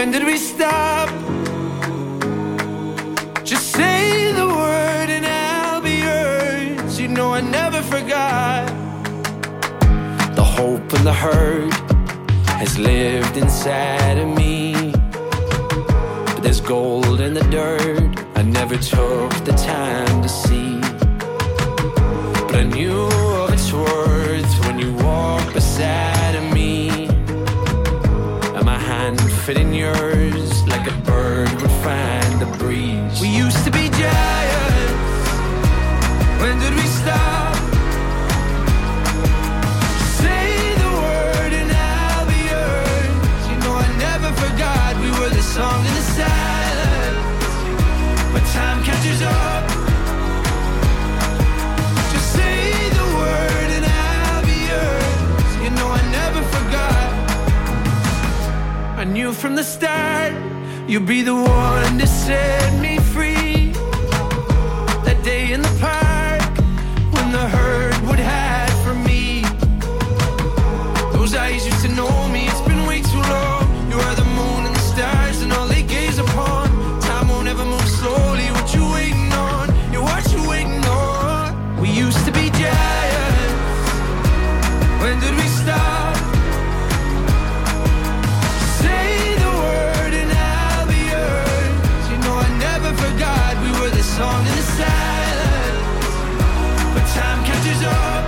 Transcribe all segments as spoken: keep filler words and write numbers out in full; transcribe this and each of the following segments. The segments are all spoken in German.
When did we stop? Just say the word and I'll be yours. You know I never forgot. The hope and the hurt has lived inside of me. But there's gold in the dirt I never took the time to see. But I knew of its worth when you walked beside of me. And my hand fit in yours like a bird would find the breeze. We used to be giants. When did we stop? Say the word and I'll be yours. You know I never forgot. We were the song in the silence. But time catches up. Just say the word and I'll be yours. You know I never forgot. I knew from the start you'd be the one to set me free. That day in the park when the herd would hide from me. Those eyes used to know me. It's been way too long. You are the moon and the stars and all they gaze upon. Time won't ever move slowly. What you waiting on? Yeah, what you waiting on? We used to be giants. When did we stop? Say the word and I'll be yours. You know I never forgot. We were the song in the silence. But time catches up.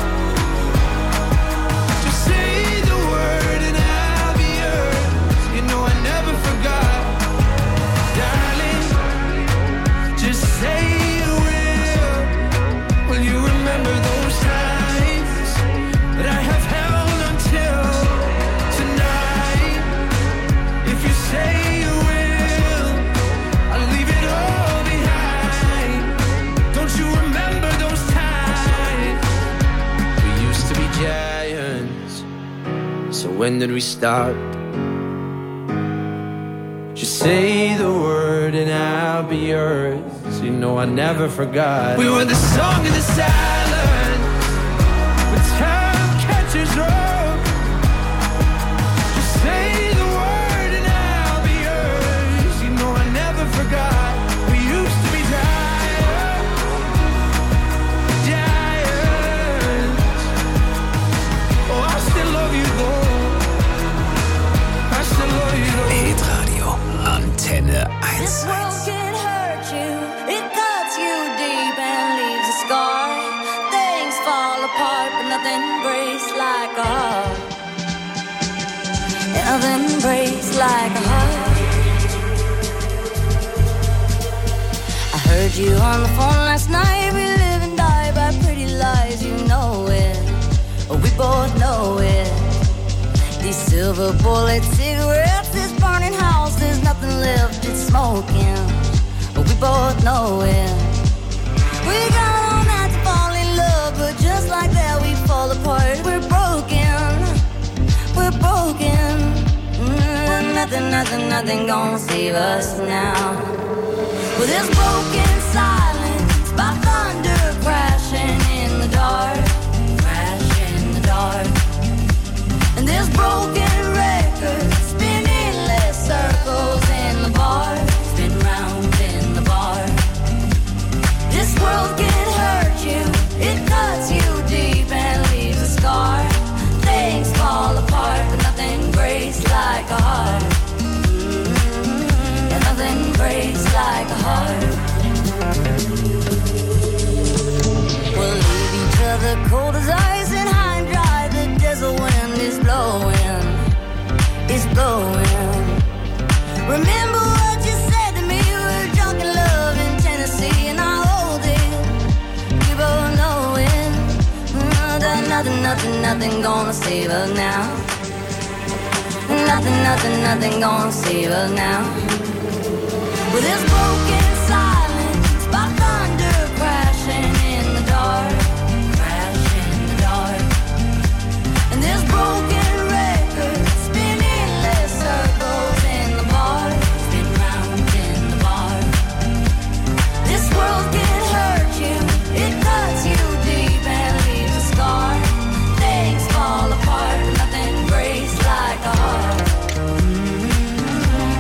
Just say the word and I'll be yours. You know I never forgot. Darling, just say you will. Will you remember those times that I have held until tonight? If you say you will, I'll leave it all behind. Don't you remember those times? We used to be giants. So when did we stop? Just say the word and I'll be yours. You know I never forgot. We were the song in the silence. But time catches up. Just say the word and I'll be yours. You know I never forgot. We used to be giants. Giants. Oh, I still love you though. I still love you though. Hitradio Antenne This eins. world can hurt you, it cuts you deep and leaves a scar. Things fall apart, but nothing breaks like a heart. Nothing breaks like a heart. I heard you on the phone last night. We live and die by pretty lies, you know it. We both know it. These silver bullet cigarettes, this burning house, there's nothing left, it's smoking. But we both know it. We got all night to fall in love, but just like that we fall apart. We're broken, we're broken. Mm, nothing, nothing, nothing gonna save us now. Well, there's broken silence by thunder crashing in the dark, crash in the dark. And there's broken records spinning less circles in the bar, spin round in the bar. This world can hurt you, it cuts you deep and leaves a scar. Things fall apart, but nothing breaks like a heart. Mm-hmm. Yeah, nothing breaks like a heart. We'll leave each other cold as ice and high and dry. The desert wind is blowing, is blowing. Remember what you said to me. We were drunk in love in Tennessee, and I hold it. We both know it. Mm, that nothing, nothing, nothing gonna save us now. Nothing, nothing, nothing gonna save us now. Well, there's broken silence by thunder crashing in the dark, crash in the dark. And there's broken records spinning less circles in the bar, spin round in the bar. This world can hurt you, it cuts you deep and leaves a scar. Things fall apart, but nothing breaks like a heart. Mm-hmm.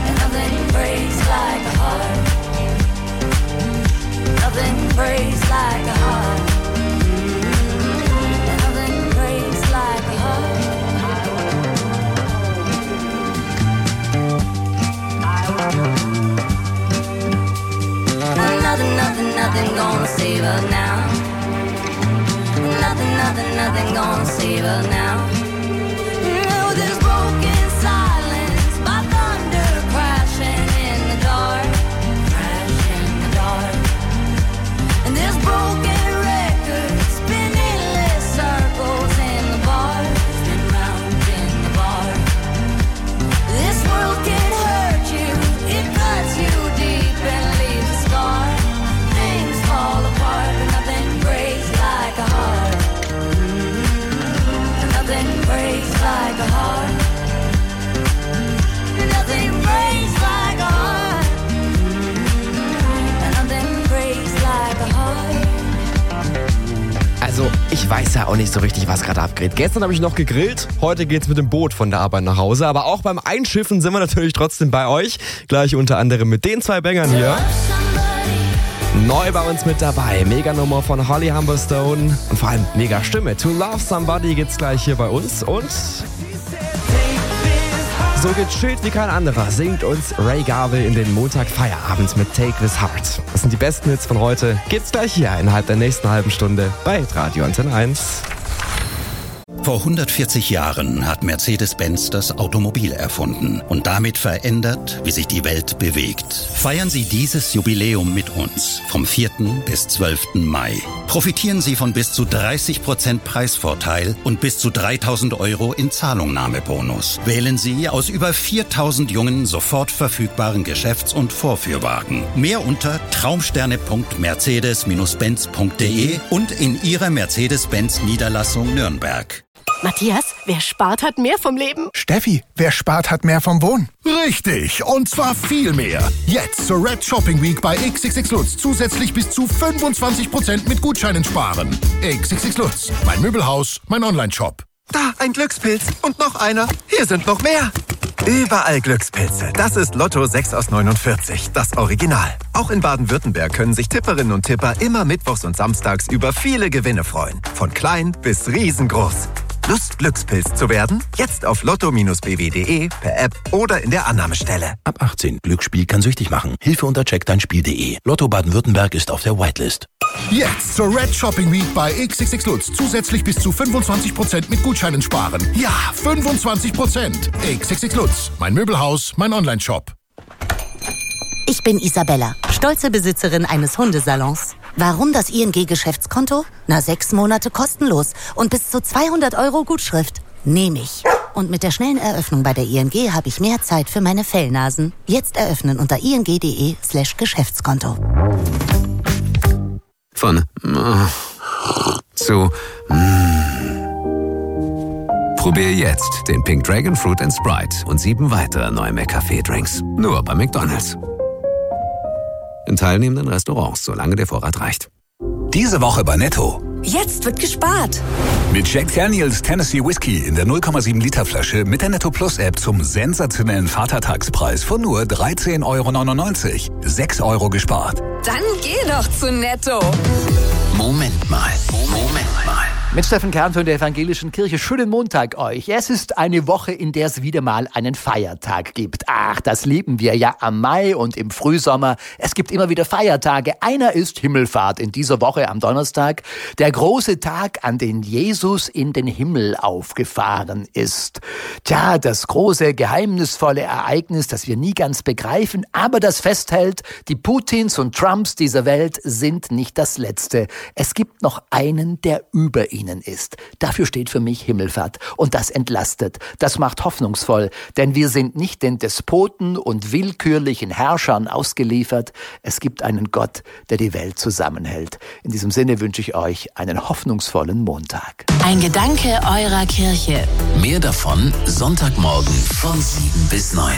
us now. Nothing, nothing, nothing gonna save us now. No, there's broken silence, my thunder crashing in the dark, crash in the dark. And there's broken records spinning endless circles in the bar, spin round in the bar. This world can hurt you, it cuts you deep and leaves a scar. Things fall apart, but nothing breaks like a heart. Mm-hmm. Nothing breaks like a heart. Nothing breaks like a heart. Mm-hmm. Nothing breaks like a heart. Also, ich weiß ja auch nicht so richtig, was gerade abgeht. Gestern habe ich noch gegrillt, heute geht's mit dem Boot von der Arbeit nach Hause. Aber auch beim Einschiffen sind wir natürlich trotzdem bei euch. Gleich unter anderem mit den zwei Bängern hier. Neu bei uns mit dabei. Mega Nummer von Holly Humberstone. Und vor allem mega Stimme. To Love Somebody gibt's gleich hier bei uns. Und so gechillt wie kein anderer singt uns Ray Garvey in den Montag-Feierabend mit Take This Heart. Das sind die besten Hits von heute. Gibt's gleich hier innerhalb der nächsten halben Stunde bei Radio Antenne eins. Vor hundertvierzig Jahren hat Mercedes-Benz das Automobil erfunden und damit verändert, wie sich die Welt bewegt. Feiern Sie dieses Jubiläum mit uns vom vierten bis zwölften Mai. Profitieren Sie von bis zu dreißig Prozent Preisvorteil und bis zu dreitausend Euro in Zahlungnahmebonus. Wählen Sie aus über viertausend jungen, sofort verfügbaren Geschäfts- und Vorführwagen. Mehr unter traumsterne punkt mercedes benz punkt de und in Ihrer Mercedes-Benz-Niederlassung Nürnberg. Matthias, wer spart, hat mehr vom Leben. Steffi, wer spart, hat mehr vom Wohnen. Richtig, und zwar viel mehr. Jetzt zur Red Shopping Week bei X X X Lutz zusätzlich bis zu fünfundzwanzig Prozent mit Gutscheinen sparen. X X X Lutz, mein Möbelhaus, mein Onlineshop. Da, ein Glückspilz und noch einer. Hier sind noch mehr. Überall Glückspilze. Das ist Lotto sechs aus neunundvierzig, das Original. Auch in Baden-Württemberg können sich Tipperinnen und Tipper immer mittwochs und samstags über viele Gewinne freuen. Von klein bis riesengroß. Lust, Glückspilz zu werden? Jetzt auf lotto Bindestrich b w punkt de, per App oder in der Annahmestelle. Ab achtzehn. Glücksspiel kann süchtig machen. Hilfe unter check dein spiel punkt de. Lotto Baden-Württemberg ist auf der Whitelist. Jetzt zur Red Shopping Week bei X X X Lutz zusätzlich bis zu fünfundzwanzig Prozent mit Gutscheinen sparen. Ja, fünfundzwanzig Prozent. X X X Lutz, mein Möbelhaus, mein Onlineshop. Ich bin Isabella, stolze Besitzerin eines Hundesalons. Warum das I N G-Geschäftskonto? Na, sechs Monate kostenlos und bis zu zweihundert Euro Gutschrift. Nehme ich. Und mit der schnellen Eröffnung bei der I N G habe ich mehr Zeit für meine Fellnasen. Jetzt eröffnen unter ing.de slash Geschäftskonto. Von äh, zu mm. Probier jetzt den Pink Dragon Fruit and Sprite und sieben weitere neue McCafé-Drinks. Nur bei McDonald's. In teilnehmenden Restaurants, solange der Vorrat reicht. Diese Woche bei Netto. Jetzt wird gespart. Mit Jack Daniels Tennessee Whiskey in der null Komma sieben Liter Flasche mit der Netto Plus App zum sensationellen Vatertagspreis von nur dreizehn Euro neunundneunzig. sechs Euro gespart. Dann geh doch zu Netto. Moment mal, Moment mal. Mit Steffen Kern von der Evangelischen Kirche. Schönen Montag euch. Es ist eine Woche, in der es wieder mal einen Feiertag gibt. Ach, das lieben wir ja am Mai und im Frühsommer. Es gibt immer wieder Feiertage. Einer ist Himmelfahrt in dieser Woche am Donnerstag. Der große Tag, an den Jesus in den Himmel aufgefahren ist. Tja, das große, geheimnisvolle Ereignis, das wir nie ganz begreifen, aber das festhält, die Putins und Trumps dieser Welt sind nicht das Letzte. Es gibt noch einen, der über ihnen ist. Dafür steht für mich Himmelfahrt. Und das entlastet. Das macht hoffnungsvoll. Denn wir sind nicht den Despoten und willkürlichen Herrschern ausgeliefert. Es gibt einen Gott, der die Welt zusammenhält. In diesem Sinne wünsche ich euch einen hoffnungsvollen Montag. Ein Gedanke eurer Kirche. Mehr davon Sonntagmorgen von sieben bis neun.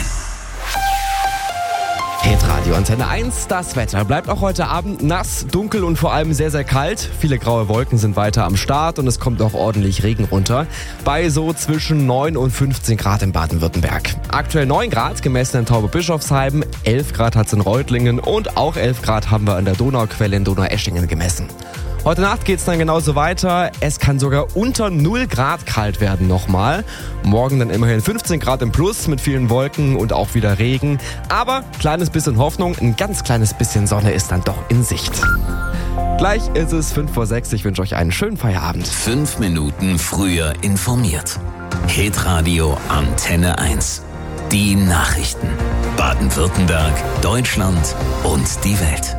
Hit Radio Antenne eins, das Wetter bleibt auch heute Abend nass, dunkel und vor allem sehr, sehr kalt. Viele graue Wolken sind weiter am Start und es kommt auch ordentlich Regen runter. Bei so zwischen neun und fünfzehn Grad in Baden-Württemberg. Aktuell neun Grad gemessen in Taube-Bischofsheim, elf Grad hat es in Reutlingen und auch elf Grad haben wir an der Donauquelle in Donaueschingen gemessen. Heute Nacht geht's dann genauso weiter. Es kann sogar unter null Grad kalt werden nochmal. Morgen dann immerhin fünfzehn Grad im Plus mit vielen Wolken und auch wieder Regen. Aber kleines bisschen Hoffnung, ein ganz kleines bisschen Sonne ist dann doch in Sicht. Gleich ist es fünf vor sechs. Ich wünsche euch einen schönen Feierabend. Fünf Minuten früher informiert. Hitradio Antenne eins. Die Nachrichten. Baden-Württemberg, Deutschland und die Welt.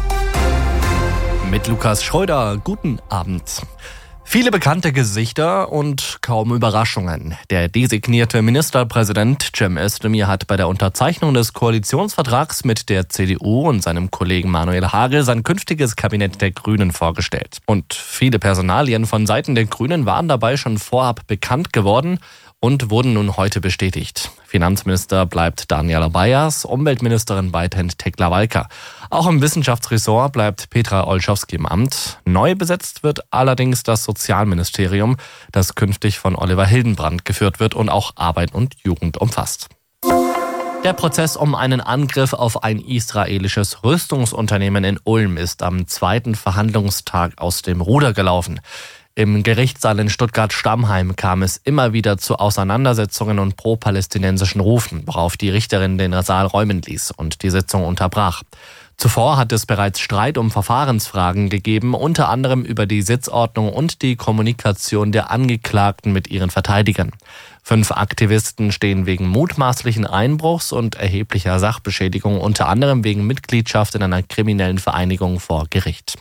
Mit Lukas Schröder, guten Abend. Viele bekannte Gesichter und kaum Überraschungen. Der designierte Ministerpräsident Cem Özdemir hat bei der Unterzeichnung des Koalitionsvertrags mit der C D U und seinem Kollegen Manuel Hagel sein künftiges Kabinett der Grünen vorgestellt. Und viele Personalien von Seiten der Grünen waren dabei schon vorab bekannt geworden und wurden nun heute bestätigt. Finanzminister bleibt Daniela Bayers, Umweltministerin weiterhin Tekla Walker. Auch im Wissenschaftsressort bleibt Petra Olschowski im Amt. Neu besetzt wird allerdings das Sozialministerium, das künftig von Oliver Hildenbrand geführt wird und auch Arbeit und Jugend umfasst. Der Prozess um einen Angriff auf ein israelisches Rüstungsunternehmen in Ulm ist am zweiten Verhandlungstag aus dem Ruder gelaufen. Im Gerichtssaal in Stuttgart-Stammheim kam es immer wieder zu Auseinandersetzungen und pro-palästinensischen Rufen, worauf die Richterin den Saal räumen ließ und die Sitzung unterbrach. Zuvor hat es bereits Streit um Verfahrensfragen gegeben, unter anderem über die Sitzordnung und die Kommunikation der Angeklagten mit ihren Verteidigern. Fünf Aktivisten stehen wegen mutmaßlichen Einbruchs und erheblicher Sachbeschädigung, unter anderem wegen Mitgliedschaft in einer kriminellen Vereinigung, vor Gericht.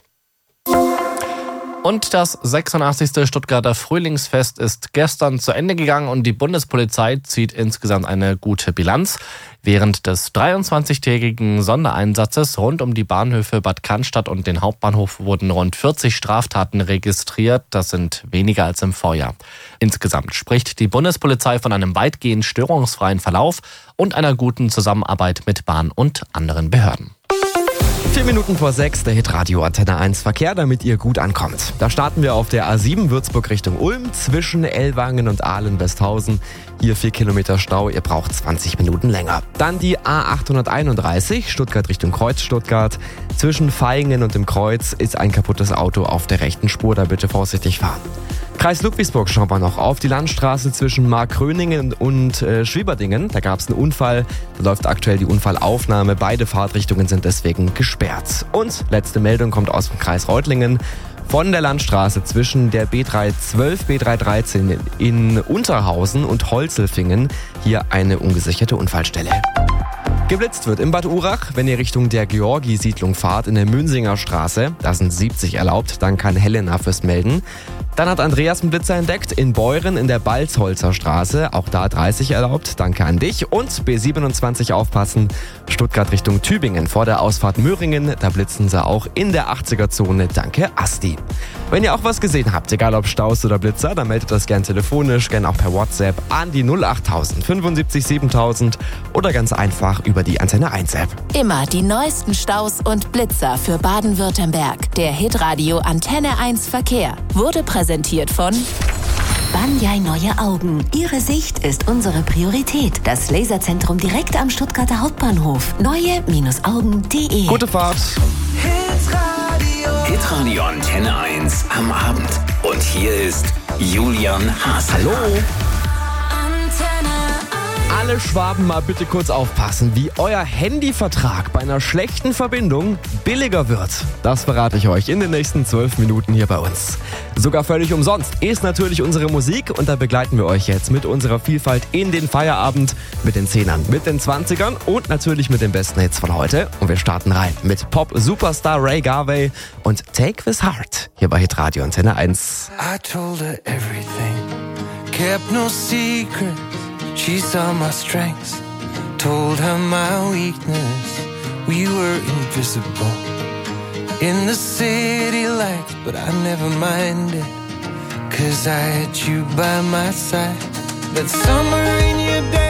Und das sechsundachtzigste Stuttgarter Frühlingsfest ist gestern zu Ende gegangen und die Bundespolizei zieht insgesamt eine gute Bilanz. Während des dreiundzwanzigtägigen Sondereinsatzes rund um die Bahnhöfe Bad Cannstatt und den Hauptbahnhof wurden rund vierzig Straftaten registriert. Das sind weniger als im Vorjahr. Insgesamt spricht die Bundespolizei von einem weitgehend störungsfreien Verlauf und einer guten Zusammenarbeit mit Bahn und anderen Behörden. Vier Minuten vor sechs, der Hitradio Antenne eins Verkehr, damit ihr gut ankommt. Da starten wir auf der A sieben Würzburg Richtung Ulm zwischen Ellwangen und Ahlen-Westhausen. Hier vier Kilometer Stau, ihr braucht zwanzig Minuten länger. Dann die A achthunderteinunddreißig Stuttgart Richtung Kreuz Stuttgart. Zwischen Vaihingen und dem Kreuz ist ein kaputtes Auto auf der rechten Spur, da bitte vorsichtig fahren. Kreis Ludwigsburg schauen wir noch auf die Landstraße zwischen Markgröningen und äh, Schwieberdingen. Da gab es einen Unfall, da läuft aktuell die Unfallaufnahme. Beide Fahrtrichtungen sind deswegen gesperrt. Und letzte Meldung kommt aus dem Kreis Reutlingen. Von der Landstraße zwischen der B dreihundertzwölf, B dreihundertdreizehn in Unterhausen und Holzelfingen hier eine ungesicherte Unfallstelle. Geblitzt wird in Bad Urach, wenn ihr Richtung der Georgi-Siedlung fahrt, in der Münsinger Straße. Da sind siebzig erlaubt, dann kann Helena fürs Melden. Dann hat Andreas einen Blitzer entdeckt in Beuren in der Balzholzer Straße. Auch da dreißig erlaubt, danke an dich. Und B siebenundzwanzig aufpassen, Stuttgart Richtung Tübingen vor der Ausfahrt Möhringen. Da blitzen sie auch in der achtziger-Zone, danke Asti. Wenn ihr auch was gesehen habt, egal ob Staus oder Blitzer, dann meldet das gern telefonisch, gern auch per WhatsApp an die null achttausend fünfundsiebzig siebentausend oder ganz einfach über die Antenne eins App. Immer die neuesten Staus und Blitzer für Baden-Württemberg. Der Hitradio Antenne eins Verkehr wurde präsentiert von Banyai Neue Augen. Ihre Sicht ist unsere Priorität. Das Laserzentrum direkt am Stuttgarter Hauptbahnhof. neue Augen punkt de. Gute Fahrt. Hitradio. Hitradio Antenne eins am Abend. Und hier ist Julian Haas. Hallo. Alle Schwaben mal bitte kurz aufpassen, wie euer Handyvertrag bei einer schlechten Verbindung billiger wird. Das verrate ich euch in den nächsten zwölf Minuten hier bei uns. Sogar völlig umsonst ist natürlich unsere Musik und da begleiten wir euch jetzt mit unserer Vielfalt in den Feierabend mit den Zehnern, mit den Zwanzigern und natürlich mit den besten Hits von heute. Und wir starten rein mit Pop-Superstar Ray Garvey und Take This Heart hier bei Hitradio Antenne eins. I told her everything, kept no secret. She saw my strengths, told her my weakness. We were invisible in the city lights, but I never minded, 'cause I had you by my side. That summer in your day